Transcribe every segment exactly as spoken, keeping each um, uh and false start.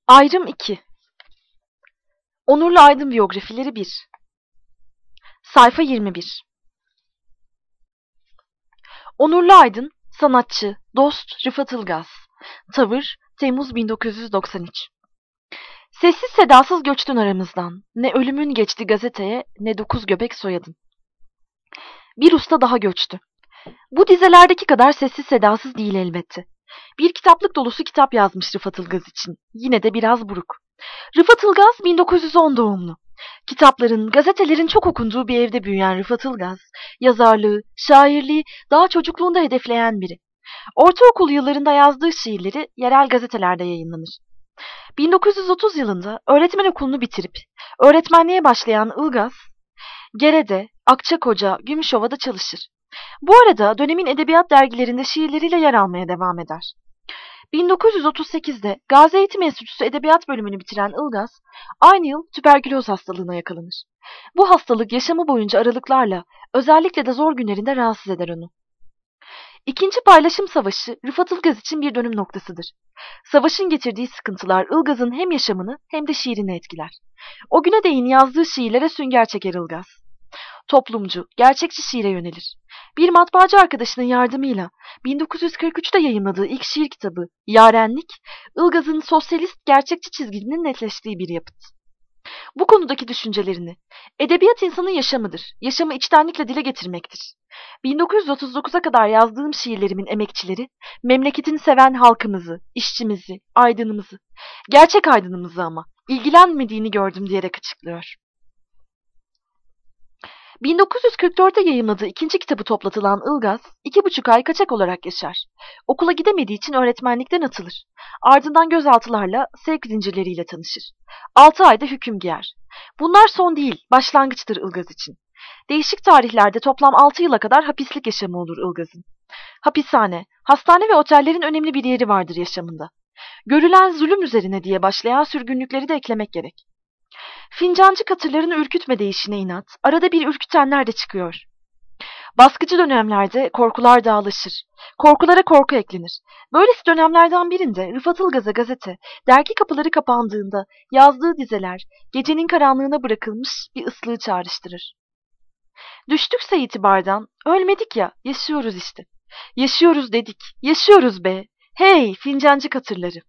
Ayrım iki. Onurlu Aydın biyografileri bir. Sayfa yirmi bir. Onurlu Aydın, sanatçı, dost Rıfat Ilgaz. Tavır, Temmuz bin dokuz yüz doksan üç. Sessiz sedasız göçtün aramızdan. Ne ölümün geçti gazeteye, ne dokuz göbek soyadın. Bir usta daha göçtü. Bu dizelerdeki kadar sessiz sedasız değil elbette. Bir kitaplık dolusu kitap yazmış Rıfat Ilgaz için. Yine de biraz buruk. Rıfat Ilgaz bin dokuz yüz on doğumlu. Kitapların, gazetelerin çok okunduğu bir evde büyüyen Rıfat Ilgaz, yazarlığı, şairliği daha çocukluğunda hedefleyen biri. Ortaokul yıllarında yazdığı şiirleri yerel gazetelerde yayınlanır. bin dokuz yüz otuz yılında öğretmen okulunu bitirip öğretmenliğe başlayan Ilgaz, Gere'de, Akçakoca, Gümüşova'da çalışır. Bu arada dönemin edebiyat dergilerinde şiirleriyle yer almaya devam eder. bin dokuz yüz otuz sekizde Gazi Eğitim Enstitüsü Edebiyat bölümünü bitiren Ilgaz, aynı yıl tüberküloz hastalığına yakalanır. Bu hastalık yaşamı boyunca aralıklarla, özellikle de zor günlerinde rahatsız eder onu. İkinci Paylaşım Savaşı Rıfat Ilgaz için bir dönüm noktasıdır. Savaşın getirdiği sıkıntılar Ilgaz'ın hem yaşamını hem de şiirini etkiler. O güne değin yazdığı şiirlere sünger çeker Ilgaz. Toplumcu, gerçekçi şiire yönelir. Bir matbaacı arkadaşının yardımıyla bin dokuz yüz kırk üçte yayımladığı ilk şiir kitabı Yarenlik, Ilgaz'ın sosyalist gerçekçi çizginin netleştiği bir yapıt. Bu konudaki düşüncelerini, edebiyat insanın yaşamıdır, yaşamı içtenlikle dile getirmektir. bin dokuz yüz otuz dokuza kadar yazdığım şiirlerimin emekçileri, memleketini seven halkımızı, işçimizi, aydınımızı, gerçek aydınımızı ama ilgilenmediğini gördüm diyerek açıklıyor. bin dokuz yüz kırk dörtte yayımladığı ikinci kitabı toplatılan Ilgaz, iki buçuk ay kaçak olarak yaşar. Okula gidemediği için öğretmenlikten atılır. Ardından gözaltılarla, sevk zincirleriyle tanışır. Altı ayda hüküm giyer. Bunlar son değil, başlangıçtır Ilgaz için. Değişik tarihlerde toplam altı yıla kadar hapislik yaşamı olur Ilgaz'ın. Hapishane, hastane ve otellerin önemli bir yeri vardır yaşamında. Görülen zulüm üzerine diye başlayan sürgünlükleri de eklemek gerek. Fincancı katırların ürkütme deyişine inat, arada bir ürkütenler de çıkıyor. Baskıcı dönemlerde korkular dağılışır. Korkulara korku eklenir. Böylesi dönemlerden birinde Rıfat Ilgaz'a gazete, dergi kapıları kapandığında yazdığı dizeler gecenin karanlığına bırakılmış bir ıslığı çağrıştırır. Düştükse itibardan, ölmedik ya, yaşıyoruz işte. Yaşıyoruz dedik, yaşıyoruz be. Hey fincancı katırları.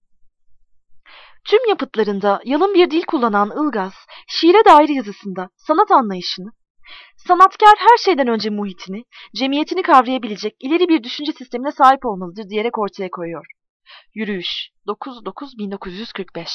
Tüm yapıtlarında yalın bir dil kullanan Ilgaz, şiire dair yazısında sanat anlayışını, sanatkar her şeyden önce muhitini, cemiyetini kavrayabilecek ileri bir düşünce sistemine sahip olmalıdır diyerek ortaya koyuyor. Yürüyüş dokuz dokuz bin dokuz yüz kırk beş.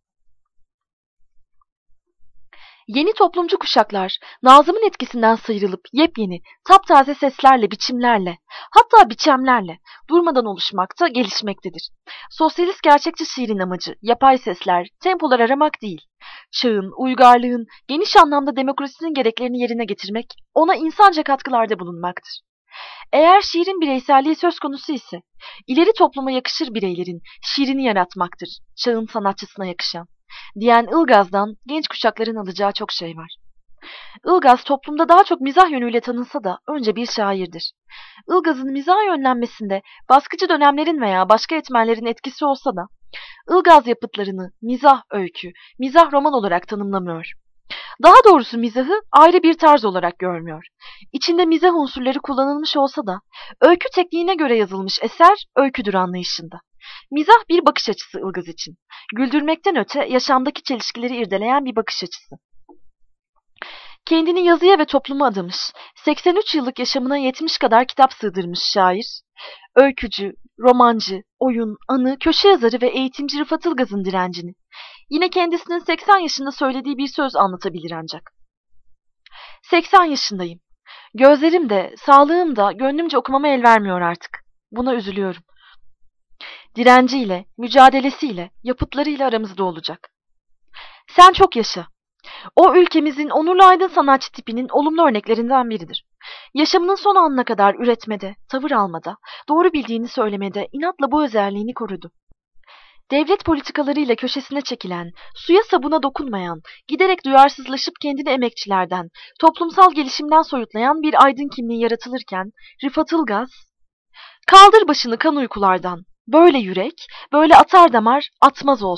Yeni toplumcu kuşaklar, Nazım'ın etkisinden sıyrılıp yepyeni, taptaze seslerle, biçimlerle, hatta biçemlerle durmadan oluşmakta, gelişmektedir. Sosyalist gerçekçi şiirin amacı, yapay sesler, tempolar aramak değil. Çağın, uygarlığın, geniş anlamda demokrasinin gereklerini yerine getirmek, ona insanca katkılarda bulunmaktır. Eğer şiirin bireyselliği söz konusu ise, ileri topluma yakışır bireylerin şiirini yaratmaktır, çağın sanatçısına yakışan. Diyen Ilgaz'dan genç kuşakların alacağı çok şey var. Ilgaz toplumda daha çok mizah yönüyle tanınsa da önce bir şairdir. Ilgaz'ın mizah yönlenmesinde baskıcı dönemlerin veya başka etmenlerin etkisi olsa da Ilgaz yapıtlarını mizah öykü, mizah roman olarak tanımlamıyor. Daha doğrusu mizahı ayrı bir tarz olarak görmüyor. İçinde mizah unsurları kullanılmış olsa da öykü tekniğine göre yazılmış eser öyküdür anlayışında. Mizah bir bakış açısı Ilgaz için. Güldürmekten öte yaşamdaki çelişkileri irdeleyen bir bakış açısı. Kendini yazıya ve topluma adamış, seksen üç yıllık yaşamına yetmiş kadar kitap sığdırmış şair, öykücü, romancı, oyun, anı, köşe yazarı ve eğitimci Rıfat Ilgaz'ın direncini, yine kendisinin seksen yaşında söylediği bir söz anlatabilir ancak. seksen yaşındayım. Gözlerim de, sağlığım da gönlümce okumama el vermiyor artık. Buna üzülüyorum. Direnciyle, mücadelesiyle, yapıtlarıyla aramızda olacak. Sen çok yaşa. O ülkemizin onurlu aydın sanatçı tipinin olumlu örneklerinden biridir. Yaşamının son anına kadar üretmede, tavır almada, doğru bildiğini söylemede inatla bu özelliğini korudu. Devlet politikalarıyla köşesine çekilen, suya sabuna dokunmayan, giderek duyarsızlaşıp kendini emekçilerden, toplumsal gelişimden soyutlayan bir aydın kimliği yaratılırken Rıfat Ilgaz, kaldır başını kan uykulardan, böyle yürek, böyle atar damar atmaz olsun.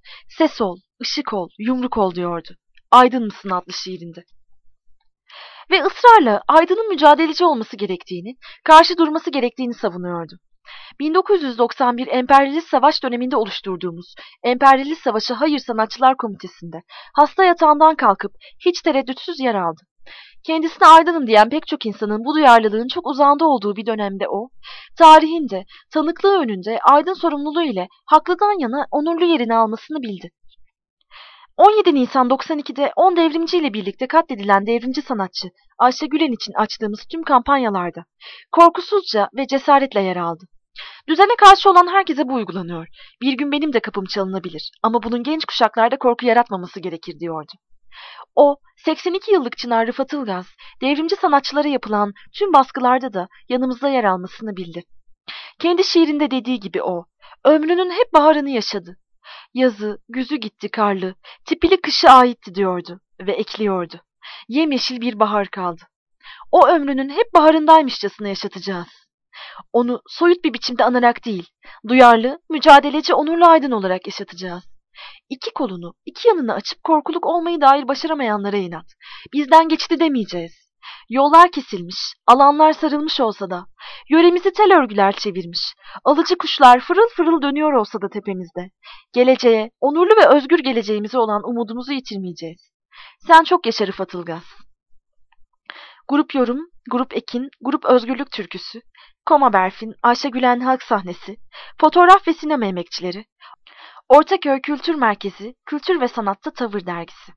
Ses ol, ışık ol, yumruk ol diyordu. Aydın mısın adlı şiirinde. Ve ısrarla Aydın'ın mücadeleci olması gerektiğini, karşı durması gerektiğini savunuyordu. bin dokuz yüz doksan bir Emperyalist Savaş döneminde oluşturduğumuz Emperyalist Savaş'a Hayır Sanatçılar Komitesi'nde hasta yatağından kalkıp hiç tereddütsüz yer aldı. Kendisine aydınım diyen pek çok insanın bu duyarlılığın çok uzağında olduğu bir dönemde o, tarihin de, tanıklığı önünde aydın sorumluluğu ile haklıdan yana onurlu yerini almasını bildi. on yedi Nisan doksan ikide on devrimciyle birlikte katledilen devrimci sanatçı Ayşe Gülen için açtığımız tüm kampanyalarda korkusuzca ve cesaretle yer aldı. Düzene karşı olan herkese bu uygulanıyor. Bir gün benim de kapım çalınabilir ama bunun genç kuşaklarda korku yaratmaması gerekir diyordu. O, seksen iki yıllık Çınar Rıfat Ilgaz, devrimci sanatçılara yapılan tüm baskılarda da yanımızda yer almasını bildi. Kendi şiirinde dediği gibi o, ömrünün hep baharını yaşadı. Yazı, güzü gitti karlı, tipili kışı aitti diyordu ve ekliyordu. Yemyeşil bir bahar kaldı. O ömrünün hep baharındaymışçasına yaşatacağız. Onu soyut bir biçimde anarak değil, duyarlı, mücadeleci, onurlu aydın olarak yaşatacağız. İki kolunu, iki yanını açıp korkuluk olmayı dair başaramayanlara inat. Bizden geçti demeyeceğiz. Yollar kesilmiş, alanlar sarılmış olsa da, yöremizi tel örgüler çevirmiş, alıcı kuşlar fırıl fırıl dönüyor olsa da tepemizde, geleceğe, onurlu ve özgür geleceğimize olan umudumuzu yitirmeyeceğiz. Sen çok yaşa Rıfat Ilgaz. Grup Yorum, Grup Ekin, Grup Özgürlük Türküsü, Koma Berfin, Ayşe Gülen Halk Sahnesi, Fotoğraf ve Sinema Emekçileri, Ortaköy Kültür Merkezi, Kültür ve Sanat'ta Tavır Dergisi.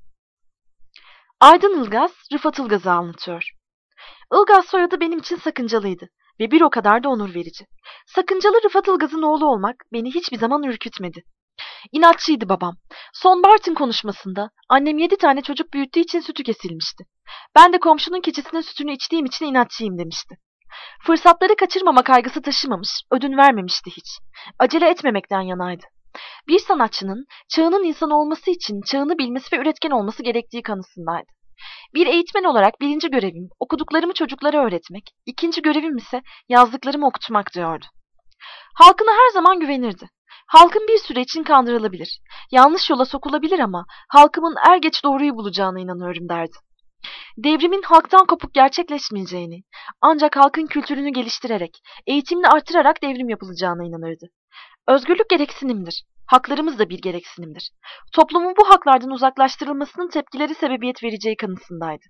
Aydın Ilgaz, Rıfat Ilgaz'ı anlatıyor. Ilgaz soyadı benim için sakıncalıydı ve bir o kadar da onur verici. Sakıncalı Rıfat Ilgaz'ın oğlu olmak beni hiçbir zaman ürkütmedi. İnatçıydı babam. Son Bartın konuşmasında annem yedi tane çocuk büyüttüğü için sütü kesilmişti. Ben de komşunun keçisinin sütünü içtiğim için inatçıyım demişti. Fırsatları kaçırmama kaygısı taşımamış, ödün vermemişti hiç. Acele etmemekten yanaydı. Bir sanatçının çağının insanı olması için çağını bilmesi ve üretken olması gerektiği kanısındaydı. Bir eğitmen olarak birinci görevim okuduklarımı çocuklara öğretmek, ikinci görevim ise yazdıklarımı okutmak diyordu. Halkına her zaman güvenirdi. Halkın bir süre için kandırılabilir, yanlış yola sokulabilir ama halkımın er geç doğruyu bulacağına inanıyorum derdi. Devrimin halktan kopuk gerçekleşmeyeceğini, ancak halkın kültürünü geliştirerek, eğitimini artırarak devrim yapılacağına inanırdı. Özgürlük gereksinimdir. Haklarımız da bir gereksinimdir. Toplumun bu haklardan uzaklaştırılmasının tepkileri sebebiyet vereceği kanısındaydı.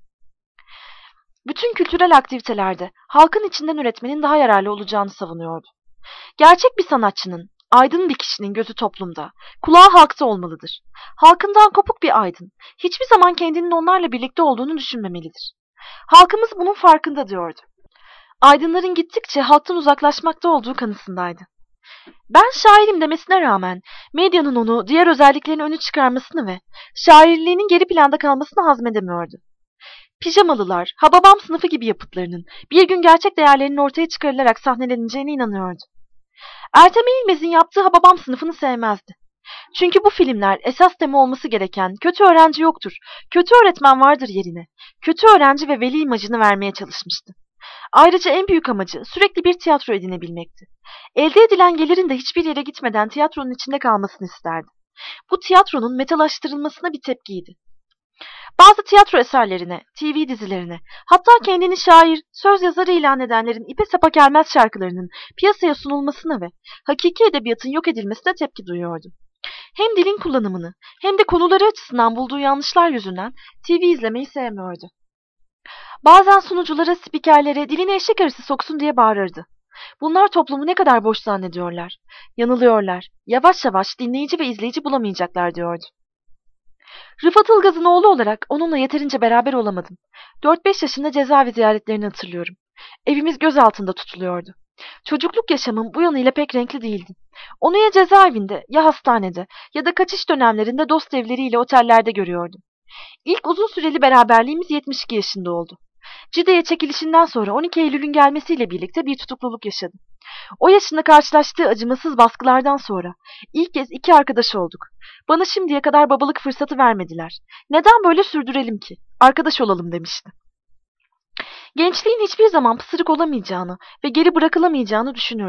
Bütün kültürel aktivitelerde halkın içinden üretmenin daha yararlı olacağını savunuyordu. Gerçek bir sanatçının, aydın bir kişinin gözü toplumda, kulağı halkta olmalıdır. Halkından kopuk bir aydın, hiçbir zaman kendinin onlarla birlikte olduğunu düşünmemelidir. Halkımız bunun farkında diyordu. Aydınların gittikçe halktan uzaklaşmakta olduğu kanısındaydı. Ben şairim demesine rağmen medyanın onu diğer özelliklerini öne çıkarmasını ve şairliğinin geri planda kalmasını hazmedemiyordu. Pijamalılar, Hababam sınıfı gibi yapıtlarının bir gün gerçek değerlerinin ortaya çıkarılarak sahneleneceğine inanıyordu. Ertem Eğilmez'in yaptığı Hababam sınıfını sevmezdi. Çünkü bu filmler esas tema olması gereken kötü öğrenci yoktur, kötü öğretmen vardır yerine, kötü öğrenci ve veli imajını vermeye çalışmıştı. Ayrıca en büyük amacı sürekli bir tiyatro edinebilmekti. Elde edilen gelirin de hiçbir yere gitmeden tiyatronun içinde kalmasını isterdi. Bu tiyatronun metalaştırılmasına bir tepkiydi. Bazı tiyatro eserlerine, T V dizilerine, hatta kendini şair, söz yazarı ilan edenlerin ipe sapa gelmez şarkılarının piyasaya sunulmasına ve hakiki edebiyatın yok edilmesine tepki duyuyordu. Hem dilin kullanımını hem de konuları açısından bulduğu yanlışlar yüzünden T V izlemeyi sevmiyordu. Bazen sunuculara, spikerlere dilini eşek arısı soksun diye bağırırdı. Bunlar toplumu ne kadar boş zannediyorlar. Yanılıyorlar. Yavaş yavaş dinleyici ve izleyici bulamayacaklar diyordu. Rıfat Ilgaz'ın oğlu olarak onunla yeterince beraber olamadım. dört beş yaşında cezaevi ziyaretlerini hatırlıyorum. Evimiz göz altında tutuluyordu. Çocukluk yaşamım bu yanıyla pek renkli değildi. Onu ya cezaevinde, ya hastanede ya da kaçış dönemlerinde dost evleriyle otellerde görüyordum. İlk uzun süreli beraberliğimiz yetmiş iki yaşında oldu. Cide'ye çekilişinden sonra on iki Eylül'ün gelmesiyle birlikte bir tutukluluk yaşadı. O yaşında karşılaştığı acımasız baskılardan sonra ilk kez iki arkadaş olduk. Bana şimdiye kadar babalık fırsatı vermediler. Neden böyle sürdürelim ki? Arkadaş olalım demişti. Gençliğin hiçbir zaman pısırık olamayacağını ve geri bırakılamayacağını düşünürdü.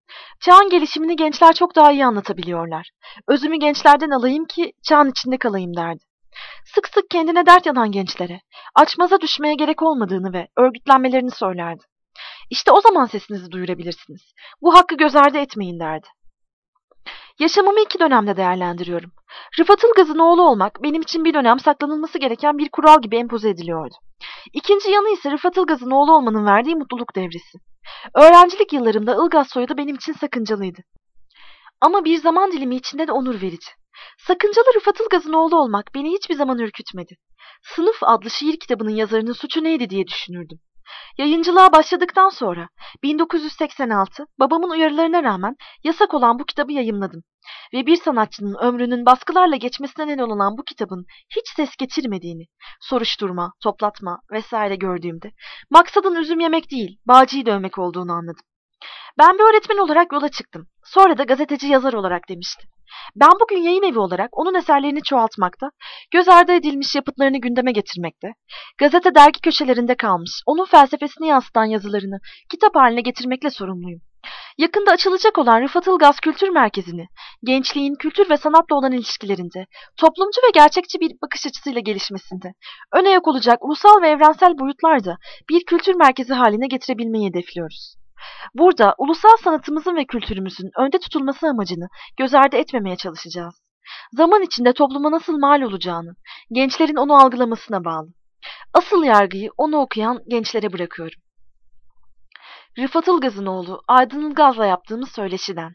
Çağın gelişimini gençler çok daha iyi anlatabiliyorlar. Özümü gençlerden alayım ki çağın içinde kalayım derdi. Sık sık kendine dert yanan gençlere, açmaza düşmeye gerek olmadığını ve örgütlenmelerini söylerdi. İşte o zaman sesinizi duyurabilirsiniz. Bu hakkı göz ardı etmeyin derdi. Yaşamımı iki dönemde değerlendiriyorum. Rıfat Ilgaz'ın oğlu olmak benim için bir dönem saklanılması gereken bir kural gibi empoze ediliyordu. İkinci yanı ise Rıfat Ilgaz'ın oğlu olmanın verdiği mutluluk devresi. Öğrencilik yıllarımda Ilgaz soyadı benim için sakıncalıydı. Ama bir zaman dilimi içinde de onur verici. Sakıncalı Rıfat Ilgaz'ın oğlu olmak beni hiçbir zaman ürkütmedi. Sınıf adlı şiir kitabının yazarının suçu neydi diye düşünürdüm. Yayıncılığa başladıktan sonra bin dokuz yüz seksen altı babamın uyarılarına rağmen yasak olan bu kitabı yayımladım. Ve bir sanatçının ömrünün baskılarla geçmesine neden olan bu kitabın hiç ses getirmediğini, soruşturma, toplatma vesaire gördüğümde maksadın üzüm yemek değil, bağcıyı dövmek olduğunu anladım. Ben bir öğretmen olarak yola çıktım. Sonra da gazeteci yazar olarak demişti. Ben bugün yayın evi olarak onun eserlerini çoğaltmakta, göz ardı edilmiş yapıtlarını gündeme getirmekte, gazete dergi köşelerinde kalmış, onun felsefesini yansıtan yazılarını kitap haline getirmekle sorumluyum. Yakında açılacak olan Rıfat Ilgaz Kültür Merkezi'ni, gençliğin kültür ve sanatla olan ilişkilerinde, toplumcu ve gerçekçi bir bakış açısıyla gelişmesinde, öne yok olacak ulusal ve evrensel boyutlarda bir kültür merkezi haline getirebilmeyi hedefliyoruz. Burada ulusal sanatımızın ve kültürümüzün önde tutulması amacını göz ardı etmemeye çalışacağız. Zaman içinde topluma nasıl mal olacağını, gençlerin onu algılamasına bağlı. Asıl yargıyı onu okuyan gençlere bırakıyorum. Rıfat Ilgaz'ın oğlu Aydın Ilgaz'la yaptığımız söyleşiden.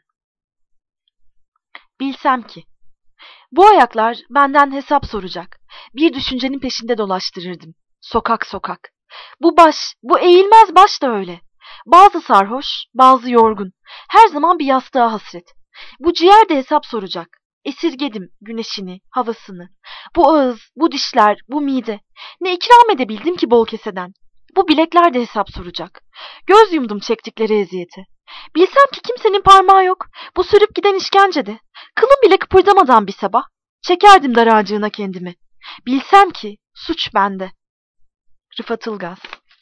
Bilsem ki, bu ayaklar benden hesap soracak. Bir düşüncenin peşinde dolaştırırdım. Sokak sokak. Bu baş, bu eğilmez baş da öyle. Bazı sarhoş, bazı yorgun. Her zaman bir yastığa hasret. Bu ciğer de hesap soracak. Esirgedim güneşini, havasını. Bu ağız, bu dişler, bu mide. Ne ikram edebildim ki bol keseden. Bu bilekler de hesap soracak. Göz yumdum çektikleri eziyete. Bilsem ki kimsenin parmağı yok. Bu sürüp giden işkencede. Kılım bile kıpırdamadan bir sabah. Çekerdim dar ağacığına kendimi. Bilsem ki suç bende. Rıfat Ilgaz.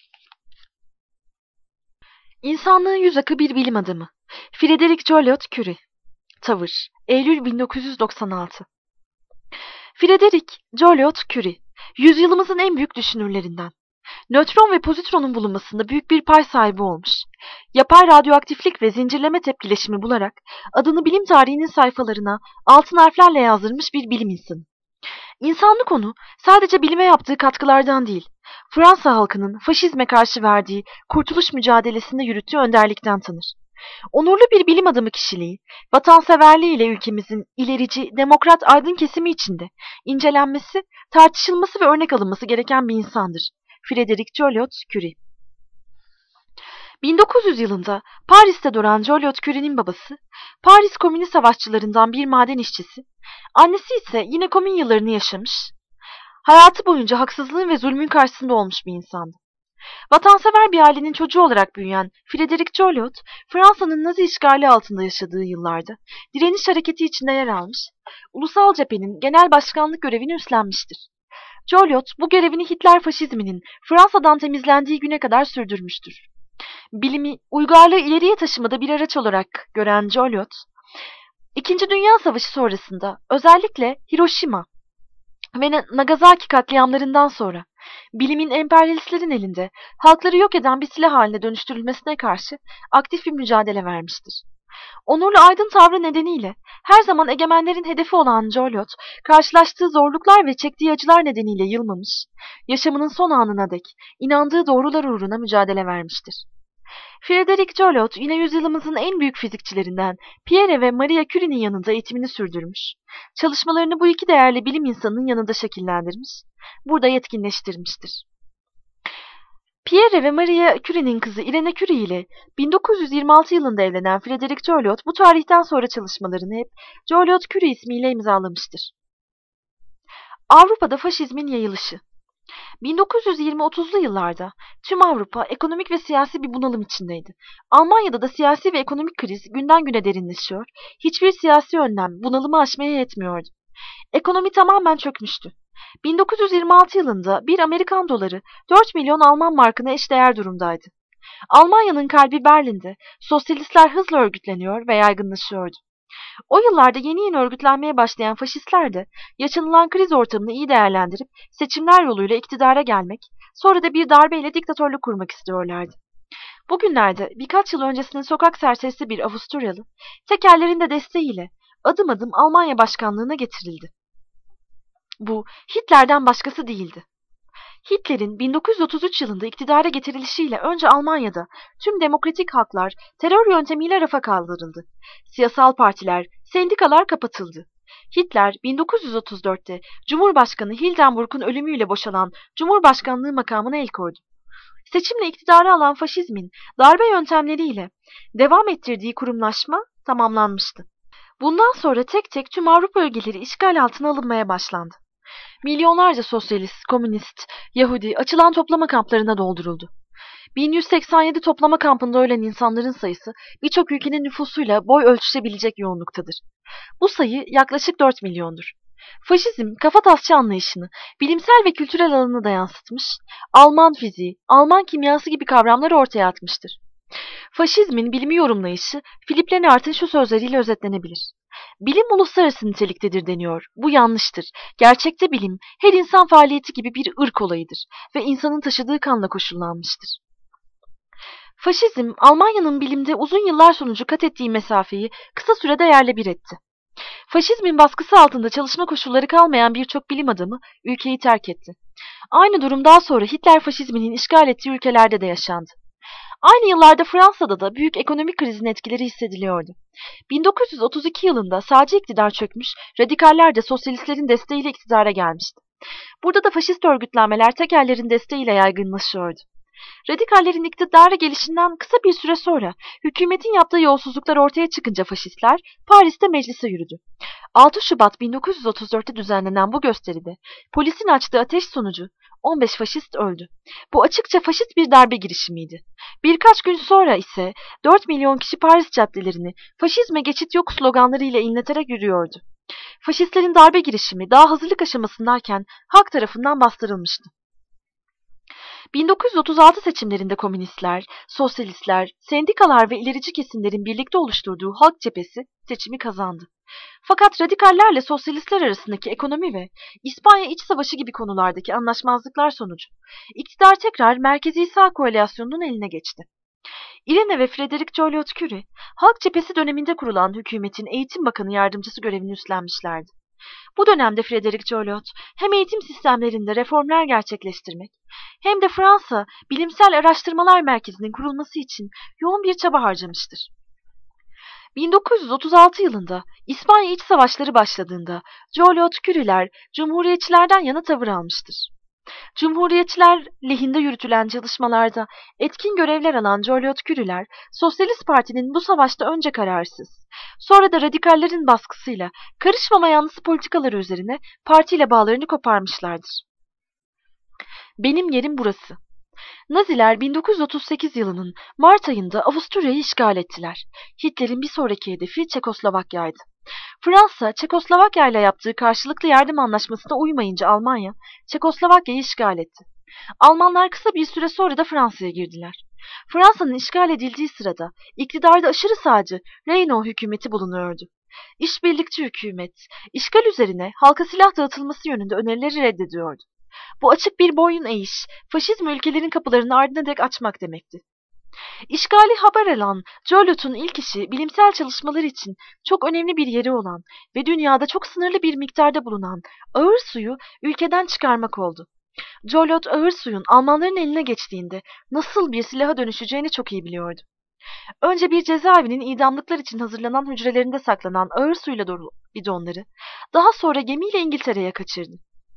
İnsanlığın yüz akı bir bilim adamı. Frederick Joliot Curie. Tavır. Eylül bin dokuz yüz doksan altı. Frederick Joliot Curie, yüzyılımızın en büyük düşünürlerinden. Nötron ve pozitronun bulunmasında büyük bir pay sahibi olmuş. Yapay radyoaktiflik ve zincirleme tepkileşimi bularak adını bilim tarihinin sayfalarına altın harflerle yazdırmış bir bilim insanı. İnsanlık onu sadece bilime yaptığı katkılardan değil, Fransa halkının faşizme karşı verdiği kurtuluş mücadelesinde yürüttüğü önderlikten tanır. Onurlu bir bilim adamı kişiliği, vatanseverliği ile ülkemizin ilerici, demokrat aydın kesimi içinde incelenmesi, tartışılması ve örnek alınması gereken bir insandır. Frederick Joliot Curie. bin dokuz yüz yılında Paris'te doğan Joliot Curie'nin babası, Paris Komünü savaşçılarından bir maden işçisi, annesi ise yine komün yıllarını yaşamış, hayatı boyunca haksızlığın ve zulmün karşısında olmuş bir insandı. Vatansever bir ailenin çocuğu olarak büyüyen Frederick Joliot, Fransa'nın Nazi işgali altında yaşadığı yıllarda direniş hareketi içinde yer almış, ulusal cephenin genel başkanlık görevini üstlenmiştir. Joliot bu görevini Hitler faşizminin Fransa'dan temizlendiği güne kadar sürdürmüştür. Bilimi, uygarlığı ileriye taşımada bir araç olarak gören Joliot, İkinci Dünya Savaşı sonrasında özellikle Hiroşima ve Nagasaki katliamlarından sonra bilimin emperyalistlerin elinde halkları yok eden bir silah haline dönüştürülmesine karşı aktif bir mücadele vermiştir. Onurlu aydın tavrı nedeniyle her zaman egemenlerin hedefi olan Joliot, karşılaştığı zorluklar ve çektiği acılar nedeniyle yılmamış, yaşamının son anına dek inandığı doğrular uğruna mücadele vermiştir. Frederick Joliot yine yüzyılımızın en büyük fizikçilerinden Pierre ve Maria Curie'nin yanında eğitimini sürdürmüş, çalışmalarını bu iki değerli bilim insanının yanında şekillendirmiş, burada yetkinleştirmiştir. Pierre ve Maria Curie'nin kızı Irene Curie ile bin dokuz yüz yirmi altı yılında evlenen Frederick Joliot bu tarihten sonra çalışmalarını hep Joliot Curie ismiyle imzalamıştır. Avrupa'da faşizmin yayılışı. bin dokuz yüz yirmi otuzlu yıllarda tüm Avrupa ekonomik ve siyasi bir bunalım içindeydi. Almanya'da da siyasi ve ekonomik kriz günden güne derinleşiyor, hiçbir siyasi önlem bunalımı aşmaya yetmiyordu. Ekonomi tamamen çökmüştü. bin dokuz yüz yirmi altı yılında bir Amerikan doları dört milyon Alman markına eşdeğer durumdaydı. Almanya'nın kalbi Berlin'de, sosyalistler hızla örgütleniyor ve yaygınlaşıyordu. O yıllarda yeni yeni örgütlenmeye başlayan faşistler de yaşanılan kriz ortamını iyi değerlendirip seçimler yoluyla iktidara gelmek, sonra da bir darbeyle diktatörlük kurmak istiyorlardı. Bugünlerde birkaç yıl öncesinin sokak serserisi bir Avusturyalı, tekerlerin de desteğiyle adım adım Almanya başkanlığına getirildi. Bu Hitler'den başkası değildi. Hitler'in bin dokuz yüz otuz üç yılında iktidara getirilişiyle önce Almanya'da tüm demokratik haklar terör yöntemiyle rafa kaldırıldı. Siyasal partiler, sendikalar kapatıldı. Hitler bin dokuz yüz otuz dörtte Cumhurbaşkanı Hindenburg'un ölümüyle boşalan Cumhurbaşkanlığı makamına el koydu. Seçimle iktidarı alan faşizmin darbe yöntemleriyle devam ettirdiği kurumlaşma tamamlanmıştı. Bundan sonra tek tek tüm Avrupa ülkeleri işgal altına alınmaya başlandı. Milyonlarca sosyalist, komünist, Yahudi açılan toplama kamplarına dolduruldu. bin yüz seksen yedi toplama kampında ölen insanların sayısı birçok ülkenin nüfusuyla boy ölçüşebilecek yoğunluktadır. Bu sayı yaklaşık dört milyondur. Faşizm, kafatasçı anlayışını bilimsel ve kültürel alanına da yansıtmış, Alman fiziği, Alman kimyası gibi kavramları ortaya atmıştır. Faşizmin bilimi yorumlayışı Philip Lenart'ın şu sözleriyle özetlenebilir. Bilim uluslararası niteliktedir deniyor. Bu yanlıştır. Gerçekte bilim her insan faaliyeti gibi bir ırk olayıdır ve insanın taşıdığı kanla koşullanmıştır. Faşizm, Almanya'nın bilimde uzun yıllar sonucu kat ettiği mesafeyi kısa sürede yerle bir etti. Faşizmin baskısı altında çalışma koşulları kalmayan birçok bilim adamı ülkeyi terk etti. Aynı durum daha sonra Hitler faşizminin işgal ettiği ülkelerde de yaşandı. Aynı yıllarda Fransa'da da büyük ekonomik krizin etkileri hissediliyordu. bin dokuz yüz otuz iki yılında sağcı iktidar çökmüş, radikaller de sosyalistlerin desteğiyle iktidara gelmişti. Burada da faşist örgütlenmeler tekellerin desteğiyle yaygınlaşıyordu. Radikallerin iktidara gelişinden kısa bir süre sonra hükümetin yaptığı yolsuzluklar ortaya çıkınca faşistler Paris'te meclise yürüdü. altı Şubat bin dokuz yüz otuz dörtte düzenlenen bu gösteride polisin açtığı ateş sonucu on beş faşist öldü. Bu açıkça faşist bir darbe girişimiydi. Birkaç gün sonra ise dört milyon kişi Paris caddelerini faşizme geçit yok sloganlarıyla inleterek yürüyordu. Faşistlerin darbe girişimi daha hazırlık aşamasındayken halk tarafından bastırılmıştı. bin dokuz yüz otuz altı seçimlerinde komünistler, sosyalistler, sendikalar ve ilerici kesimlerin birlikte oluşturduğu Halk Cephesi seçimi kazandı. Fakat radikallerle sosyalistler arasındaki ekonomi ve İspanya İç Savaşı gibi konulardaki anlaşmazlıklar sonucu iktidar tekrar Merkezi Sağ Koalisyonunun eline geçti. Irene ve Frederick Joliot-Curie, Halk Cephesi döneminde kurulan hükümetin Eğitim Bakanı yardımcısı görevini üstlenmişlerdi. Bu dönemde Frederick Joliot hem eğitim sistemlerinde reformlar gerçekleştirmek hem de Fransa Bilimsel Araştırmalar Merkezi'nin kurulması için yoğun bir çaba harcamıştır. bin dokuz yüz otuz altı yılında İspanya İç Savaşları başladığında Joliot-Curie'ler Cumhuriyetçilerden yana tavır almıştır. Cumhuriyetçiler lehinde yürütülen çalışmalarda etkin görevler alan Joliot-Curie'ler Sosyalist Parti'nin bu savaşta önce kararsız, sonra da radikallerin baskısıyla karışmama yanlısı politikaları üzerine partiyle bağlarını koparmışlardır. Benim yerim burası. Naziler bin dokuz yüz otuz sekiz yılının Mart ayında Avusturya'yı işgal ettiler. Hitler'in bir sonraki hedefi Çekoslovakya'ydı. Fransa, Çekoslovakya ile yaptığı karşılıklı yardım anlaşmasına uymayınca Almanya, Çekoslovakya'yı işgal etti. Almanlar kısa bir süre sonra da Fransa'ya girdiler. Fransa'nın işgal edildiği sırada iktidarda aşırı sağcı Reynaud hükümeti bulunuyordu. İşbirlikçi hükümet, işgal üzerine halka silah dağıtılması yönünde önerileri reddediyordu. Bu açık bir boyun eğiş, faşizm ülkelerin kapılarını ardına dek açmak demekti. İşgali haber alan Joliot'un ilk işi bilimsel çalışmalar için çok önemli bir yeri olan ve dünyada çok sınırlı bir miktarda bulunan ağır suyu ülkeden çıkarmak oldu. Joliot ağır suyun Almanların eline geçtiğinde nasıl bir silaha dönüşeceğini çok iyi biliyordu. Önce bir cezaevinin idamlıklar için hazırlanan hücrelerinde saklanan ağır suyla dolu bidonları, daha sonra gemiyle İngiltere'ye kaçırdı.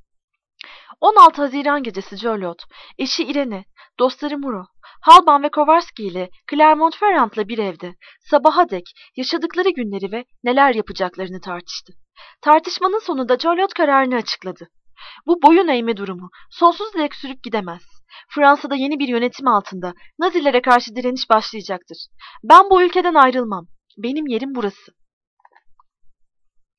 on altı Haziran gecesi Joliot, eşi Irene, dostları Muro, Halban ve Kowarski ile Clermont-Ferrand'la bir evde sabaha dek yaşadıkları günleri ve neler yapacaklarını tartıştı. Tartışmanın sonunda Joliot kararını açıkladı. Bu boyun eğme durumu sonsuz dek sürüp gidemez. Fransa'da yeni bir yönetim altında Nazilere karşı direniş başlayacaktır. Ben bu ülkeden ayrılmam. Benim yerim burası.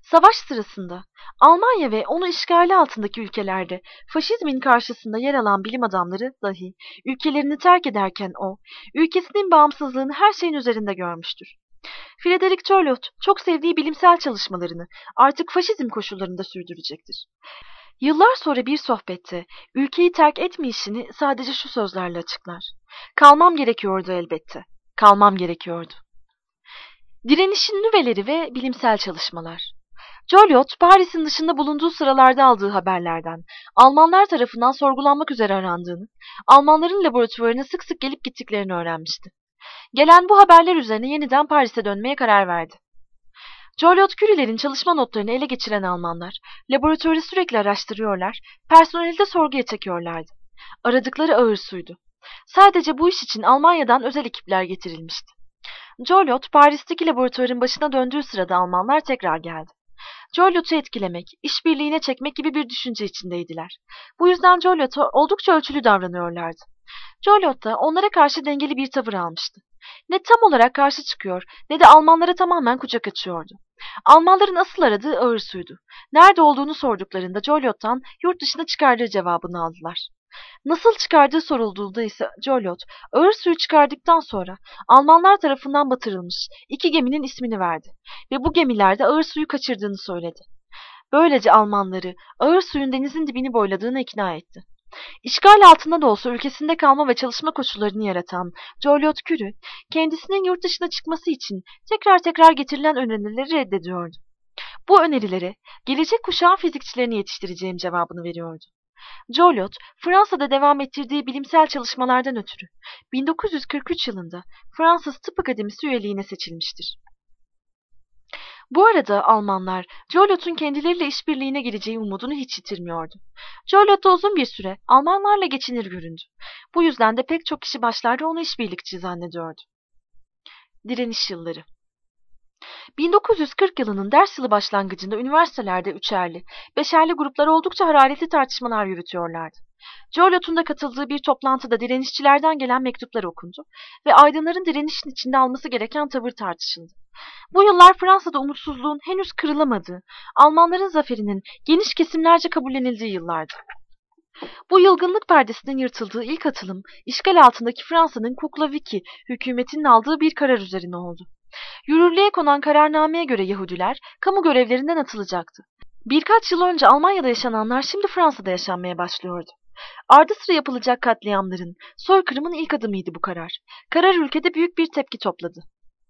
Savaş sırasında Almanya ve onu işgali altındaki ülkelerde faşizmin karşısında yer alan bilim adamları dahi ülkelerini terk ederken o, ülkesinin bağımsızlığını her şeyin üzerinde görmüştür. Frederick Chauliac çok sevdiği bilimsel çalışmalarını artık faşizm koşullarında sürdürecektir. Yıllar sonra bir sohbette ülkeyi terk etmeyişini sadece şu sözlerle açıklar. Kalmam gerekiyordu elbette. Kalmam gerekiyordu. Direnişin nüveleri ve bilimsel çalışmalar. Joliot, Paris'in dışında bulunduğu sıralarda aldığı haberlerden Almanlar tarafından sorgulanmak üzere arandığını, Almanların laboratuvarına sık sık gelip gittiklerini öğrenmişti. Gelen bu haberler üzerine yeniden Paris'e dönmeye karar verdi. Joliot-Curie'lerin çalışma notlarını ele geçiren Almanlar, laboratuvarı sürekli araştırıyorlar, personeli de sorguya çekiyorlardı. Aradıkları ağır suydu. Sadece bu iş için Almanya'dan özel ekipler getirilmişti. Joliot, Paris'teki laboratuvarın başına döndüğü sırada Almanlar tekrar geldi. Joliot'u etkilemek, işbirliğine çekmek gibi bir düşünce içindeydiler. Bu yüzden Joliot'a oldukça ölçülü davranıyorlardı. Joliot da onlara karşı dengeli bir tavır almıştı. Ne tam olarak karşı çıkıyor ne de Almanlara tamamen kucak açıyordu. Almanların asıl aradığı ağır suydu. Nerede olduğunu sorduklarında Joliot'tan yurt dışına çıkardığı cevabını aldılar. Nasıl çıkardığı sorulduğunda ise Joliot, ağır suyu çıkardıktan sonra Almanlar tarafından batırılmış iki geminin ismini verdi ve bu gemilerde ağır suyu kaçırdığını söyledi. Böylece Almanları ağır suyun denizin dibini boyladığına ikna etti. İşgal altında da olsa ülkesinde kalma ve çalışma koşullarını yaratan Joliot-Curie, kendisinin yurt dışına çıkması için tekrar tekrar getirilen önerileri reddediyordu. Bu önerilere gelecek kuşağın fizikçilerini yetiştireceğim cevabını veriyordu. Joliot, Fransa'da devam ettirdiği bilimsel çalışmalardan ötürü bin dokuz yüz kırk üç yılında Fransız Tıp Akademisi üyeliğine seçilmiştir. Bu arada Almanlar, Joliot'un kendileriyle işbirliğine gireceği umudunu hiç yitirmiyordu. Joliot da uzun bir süre Almanlarla geçinir göründü. Bu yüzden de pek çok kişi başlarda onu işbirlikçi zannediyordu. Direniş yılları bin dokuz yüz kırk yılının ders yılı başlangıcında üniversitelerde üçerli, beşerli gruplar oldukça hararetli tartışmalar yürütüyorlardı. Joliot'un da katıldığı bir toplantıda direnişçilerden gelen mektuplar okundu ve aydınların direnişin içinde alması gereken tavır tartışıldı. Bu yıllar Fransa'da umutsuzluğun henüz kırılamadığı, Almanların zaferinin geniş kesimlerce kabullenildiği yıllardı. Bu yılgınlık perdesinin yırtıldığı ilk atılım, işgal altındaki Fransa'nın Kuklaviki hükümetinin aldığı bir karar üzerine oldu. Yürürlüğe konan kararnameye göre Yahudiler kamu görevlerinden atılacaktı. Birkaç yıl önce Almanya'da yaşananlar şimdi Fransa'da yaşanmaya başlıyordu. Ardı sıra yapılacak katliamların, soykırımın ilk adımıydı bu karar. Karar ülkede büyük bir tepki topladı.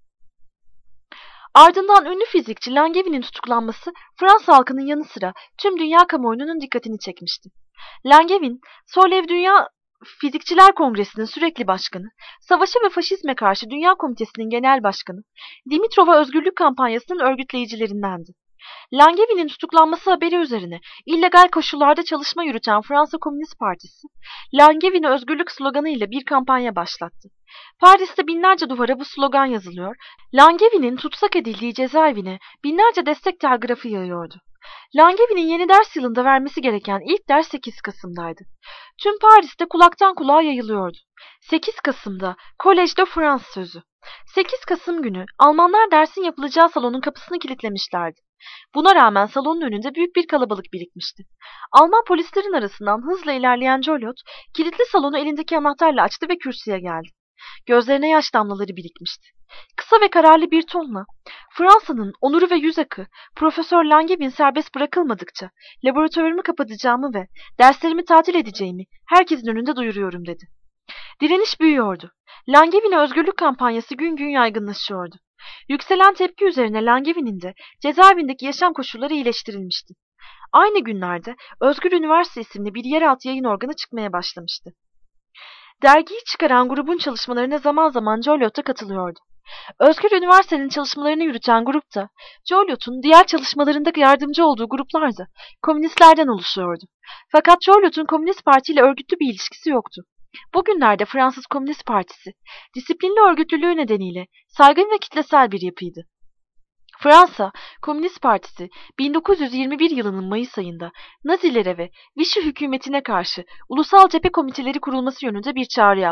Ardından ünlü fizikçi Langevin tutuklanması Fransa halkının yanı sıra tüm dünya kamuoyunun dikkatini çekmişti. Langevin, Solev Dünya Fizikçiler Kongresi'nin sürekli başkanı, savaşa ve faşizme karşı Dünya Komitesi'nin genel başkanı, Dimitrova Özgürlük Kampanyası'nın örgütleyicilerindendi. Langevin'in tutuklanması haberi üzerine illegal koşullarda çalışma yürüten Fransa Komünist Partisi, Langevin'e özgürlük sloganı ile bir kampanya başlattı. Paris'te binlerce duvara bu slogan yazılıyor, Langevin'in tutsak edildiği cezaevine binlerce destek telgrafı yağıyordu. Langevin'in yeni ders yılında vermesi gereken ilk ders sekiz Kasım'daydı. Tüm Paris'te kulaktan kulağa yayılıyordu. sekiz Kasım'da Collège de France sözü. sekiz Kasım günü Almanlar dersin yapılacağı salonun kapısını kilitlemişlerdi. Buna rağmen salonun önünde büyük bir kalabalık birikmişti. Alman polislerin arasından hızla ilerleyen Joliot, kilitli salonu elindeki anahtarla açtı ve kürsüye geldi. Gözlerine yaş damlaları birikmişti. Kısa ve kararlı bir tonla, Fransa'nın onuru ve yüz akı, Profesör Langevin serbest bırakılmadıkça laboratuvarımı kapatacağımı ve derslerimi tatil edeceğimi herkesin önünde duyuruyorum dedi. Direniş büyüyordu. Langevin'e özgürlük kampanyası gün gün yaygınlaşıyordu. Yükselen tepki üzerine Langevin'in de cezaevindeki yaşam koşulları iyileştirilmişti. Aynı günlerde Özgür Üniversite isimli bir yeraltı yayın organı çıkmaya başlamıştı. Dergiyi çıkaran grubun çalışmalarına zaman zaman Joliot da katılıyordu. Özgür Üniversite'nin çalışmalarını yürüten grupta, Joliot'un diğer çalışmalarında yardımcı olduğu gruplar da komünistlerden oluşuyordu. Fakat Joliot'un Komünist Parti ile örgütlü bir ilişkisi yoktu. Bugünlerde Fransız Komünist Partisi, disiplinli örgütlülüğü nedeniyle saygın ve kitlesel bir yapıydı. Fransa Komünist Partisi bin dokuz yüz yirmi bir yılının Mayıs ayında Nazilere ve Vichy hükümetine karşı ulusal cephe komiteleri kurulması yönünde bir çağrı yaptı.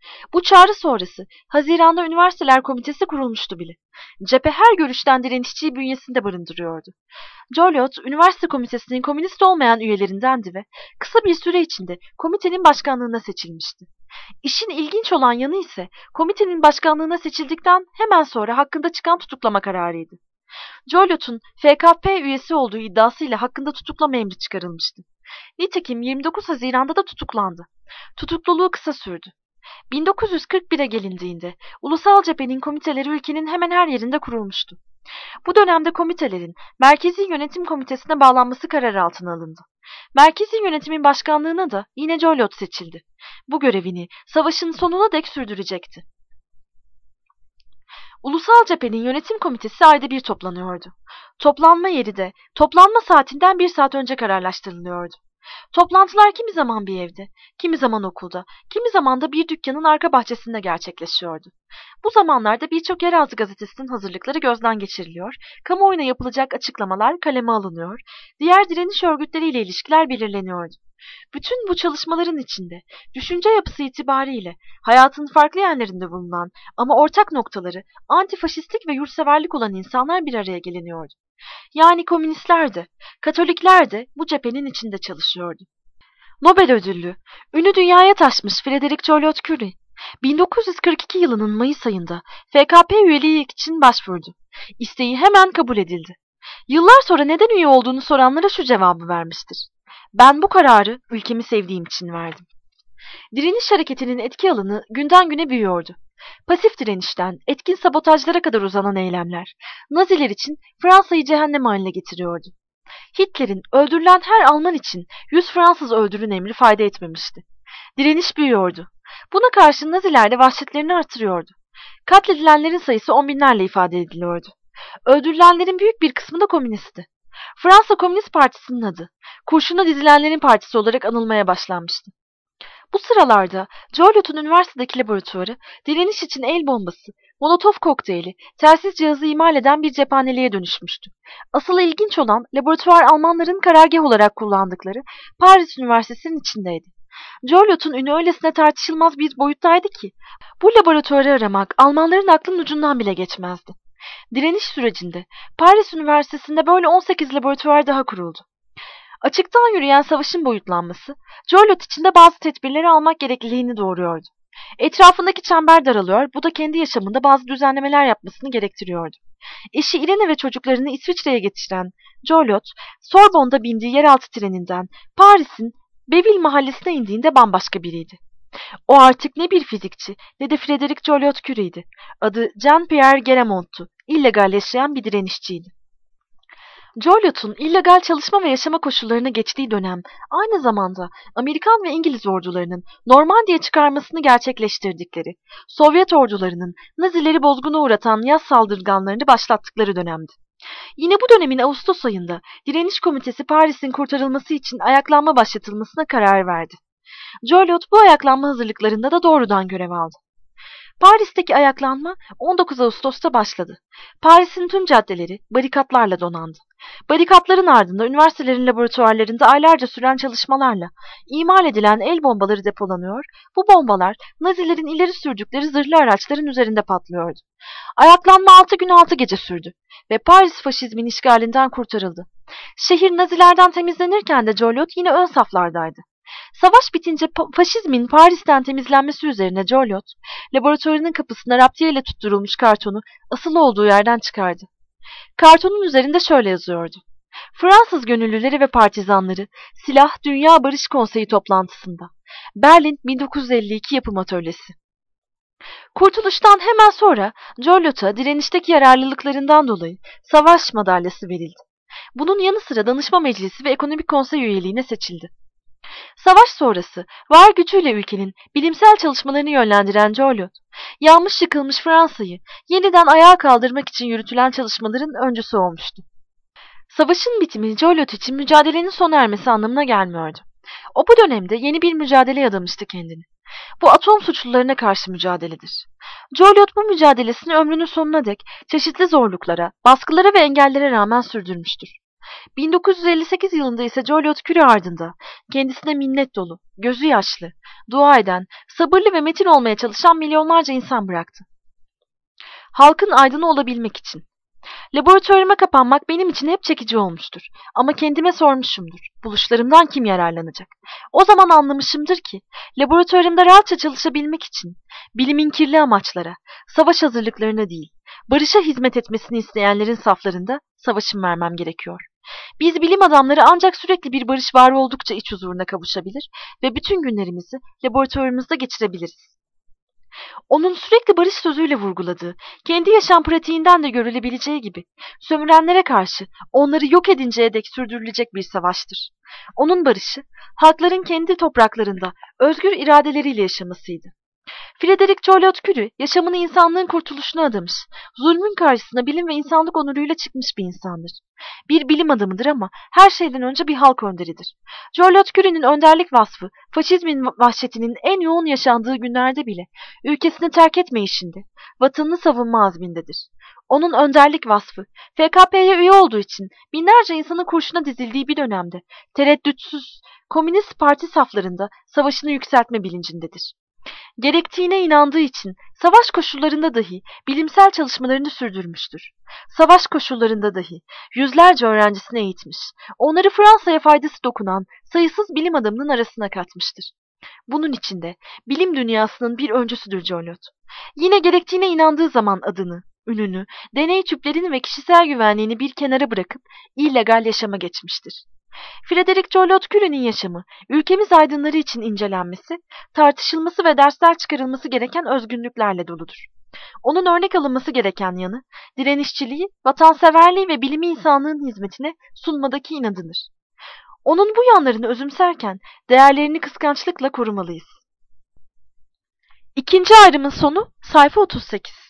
Bu çağrı sonrası Haziran'da Üniversiteler Komitesi kurulmuştu bile. Cephe her görüşten direnişçiyi bünyesinde barındırıyordu. Joliot, üniversite komitesinin komünist olmayan üyelerindendi ve kısa bir süre içinde komitenin başkanlığına seçilmişti. İşin ilginç olan yanı ise komitenin başkanlığına seçildikten hemen sonra hakkında çıkan tutuklama kararıydı. Joliot'un F K P üyesi olduğu iddiasıyla hakkında tutuklama emri çıkarılmıştı. Nitekim yirmi dokuz Haziran'da da tutuklandı. Tutukluluğu kısa sürdü. bin dokuz yüz kırk bire gelindiğinde Ulusal Cephe'nin komiteleri ülkenin hemen her yerinde kurulmuştu. Bu dönemde komitelerin Merkezi Yönetim Komitesi'ne bağlanması kararı altına alındı. Merkezi yönetimin başkanlığına da yine Joliot seçildi. Bu görevini savaşın sonuna dek sürdürecekti. Ulusal Cephe'nin yönetim komitesi ayda bir toplanıyordu. Toplanma yeri de toplanma saatinden bir saat önce kararlaştırılıyordu. Toplantılar kimi zaman bir evde, kimi zaman okulda, kimi zaman da bir dükkanın arka bahçesinde gerçekleşiyordu. Bu zamanlarda birçok yeraltı gazetesinin hazırlıkları gözden geçiriliyor, kamuoyuna yapılacak açıklamalar kaleme alınıyor, diğer direniş örgütleriyle ilişkiler belirleniyordu. Bütün bu çalışmaların içinde düşünce yapısı itibariyle hayatın farklı yerlerinde bulunan ama ortak noktaları antifaşistlik ve yurtseverlik olan insanlar bir araya geliniyordu. Yani komünistler de, Katolikler de bu cephenin içinde çalışıyordu. Nobel ödüllü, ünü dünyaya taşmış Frederick Joliot Curie, bin dokuz yüz kırk iki yılının Mayıs ayında F K P üyeliği için başvurdu. İsteği hemen kabul edildi. Yıllar sonra neden üye olduğunu soranlara şu cevabı vermiştir: "Ben bu kararı ülkemi sevdiğim için verdim." Direniş hareketinin etki alanı günden güne büyüyordu. Pasif direnişten etkin sabotajlara kadar uzanan eylemler, Naziler için Fransa'yı cehennem haline getiriyordu. Hitler'in öldürülen her Alman için yüz Fransız öldürün emri fayda etmemişti. Direniş büyüyordu. Buna karşın Naziler de vahşetlerini artırıyordu. Katledilenlerin sayısı on binlerle ifade ediliyordu. Öldürülenlerin büyük bir kısmı da komünistti. Fransa Komünist Partisi'nin adı, kurşuna dizilenlerin partisi olarak anılmaya başlanmıştı. Bu sıralarda Joliot'un üniversitedeki laboratuvarı direniş için el bombası, Molotov kokteyli, telsiz cihazı imal eden bir cephaneliğe dönüşmüştü. Asıl ilginç olan laboratuvar Almanların karargah olarak kullandıkları Paris Üniversitesi'nin içindeydi. Joliot'un ünü öylesine tartışılmaz bir boyuttaydı ki bu laboratuvarı aramak Almanların aklının ucundan bile geçmezdi. Direniş sürecinde Paris Üniversitesi'nde böyle on sekiz laboratuvar daha kuruldu. Açıktan yürüyen savaşın boyutlanması, Joliot için de bazı tedbirleri almak gerekliliğini doğuruyordu. Etrafındaki çember daralıyor, bu da kendi yaşamında bazı düzenlemeler yapmasını gerektiriyordu. Eşi Irene ve çocuklarını İsviçre'ye getiren Joliot, Sorbonne'da bindiği yeraltı treninden Paris'in Beville mahallesine indiğinde bambaşka biriydi. O artık ne bir fizikçi ne de Frederick Joliot Curie'ydi. Adı Jean-Pierre Guéremont'tu, illegal yaşayan bir direnişçiydi. Joliot'un illegal çalışma ve yaşama koşullarına geçtiği dönem, aynı zamanda Amerikan ve İngiliz ordularının Normandiya çıkarmasını gerçekleştirdikleri, Sovyet ordularının Nazileri bozguna uğratan yaz saldırganlarını başlattıkları dönemdi. Yine bu dönemin Ağustos ayında Direniş Komitesi Paris'in kurtarılması için ayaklanma başlatılmasına karar verdi. Joliot bu ayaklanma hazırlıklarında da doğrudan görev aldı. Paris'teki ayaklanma on dokuz Ağustos'ta başladı. Paris'in tüm caddeleri barikatlarla donandı. Barikatların ardında üniversitelerin laboratuvarlarında aylarca süren çalışmalarla imal edilen el bombaları depolanıyor, bu bombalar Nazilerin ileri sürdükleri zırhlı araçların üzerinde patlıyordu. Ayaklanma altı gün altı gece sürdü ve Paris faşizmin işgalinden kurtarıldı. Şehir Nazilerden temizlenirken de Joliot yine ön saflardaydı. Savaş bitince faşizmin Paris'ten temizlenmesi üzerine Joliot, laboratuvarının kapısına raptiyeyle tutturulmuş kartonu asılı olduğu yerden çıkardı. Kartonun üzerinde şöyle yazıyordu: "Fransız gönüllüleri ve partizanları Silah Dünya Barış Konseyi toplantısında. Berlin bin dokuz yüz elli iki Yapım Atölyesi." Kurtuluştan hemen sonra Joliot'a direnişteki yararlılıklarından dolayı savaş madalyası verildi. Bunun yanı sıra danışma meclisi ve ekonomik konsey üyeliğine seçildi. Savaş sonrası var gücüyle ülkenin bilimsel çalışmalarını yönlendiren Joliot, yanmış yıkılmış Fransa'yı yeniden ayağa kaldırmak için yürütülen çalışmaların öncüsü olmuştu. Savaşın bitimi Joliot için mücadelenin sona ermesi anlamına gelmiyordu. O bu dönemde yeni bir mücadeleye adamıştı kendini. Bu atom suçlularına karşı mücadeledir. Joliot bu mücadelesini ömrünün sonuna dek çeşitli zorluklara, baskılara ve engellere rağmen sürdürmüştür. bin dokuz yüz elli sekiz yılında ise Joliot Curie ardında kendisine minnet dolu, gözü yaşlı, dua eden, sabırlı ve metin olmaya çalışan milyonlarca insan bıraktı. Halkın aydını olabilmek için. Laboratuvarıma kapanmak benim için hep çekici olmuştur. Ama kendime sormuşumdur. Buluşlarımdan kim yararlanacak? O zaman anlamışımdır ki laboratuvarımda rahatça çalışabilmek için bilimin kirli amaçlara, savaş hazırlıklarına değil, barışa hizmet etmesini isteyenlerin saflarında savaşım vermem gerekiyor. Biz bilim adamları ancak sürekli bir barış var oldukça iç huzuruna kavuşabilir ve bütün günlerimizi laboratuvarımızda geçirebiliriz. Onun sürekli barış sözüyle vurguladığı, kendi yaşam pratiğinden de görülebileceği gibi, sömürenlere karşı onları yok edinceye dek sürdürülecek bir savaştır. Onun barışı, halkların kendi topraklarında özgür iradeleriyle yaşamasıydı. Frederick Joliot Curie, yaşamını insanlığın kurtuluşuna adamış, zulmün karşısına bilim ve insanlık onuruyla çıkmış bir insandır. Bir bilim adamıdır ama her şeyden önce bir halk önderidir. Joliot Curie'nin önderlik vasfı, faşizmin vahşetinin en yoğun yaşandığı günlerde bile ülkesini terk etmeyişinde, vatanını savunma azmindedir. Onun önderlik vasfı, F K P'ye üye olduğu için binlerce insanın kurşuna dizildiği bir dönemde tereddütsüz Komünist Parti saflarında savaşını yükseltme bilincindedir. Gerektiğine inandığı için savaş koşullarında dahi bilimsel çalışmalarını sürdürmüştür. Savaş koşullarında dahi yüzlerce öğrencisini eğitmiş, onları Fransa'ya faydası dokunan sayısız bilim adamının arasına katmıştır. Bunun içinde bilim dünyasının bir öncüsüdür Joliot. Yine gerektiğine inandığı zaman adını, ününü, deney tüplerini ve kişisel güvenliğini bir kenara bırakıp illegal yaşama geçmiştir. Frederick Joliot Curie'nin yaşamı, ülkemiz aydınları için incelenmesi, tartışılması ve dersler çıkarılması gereken özgünlüklerle doludur. Onun örnek alınması gereken yanı, direnişçiliği, vatanseverliği ve bilimi insanlığın hizmetine sunmadaki inadıdır. Onun bu yanlarını özümserken değerlerini kıskançlıkla korumalıyız. İkinci ayrımın sonu sayfa otuz sekiz.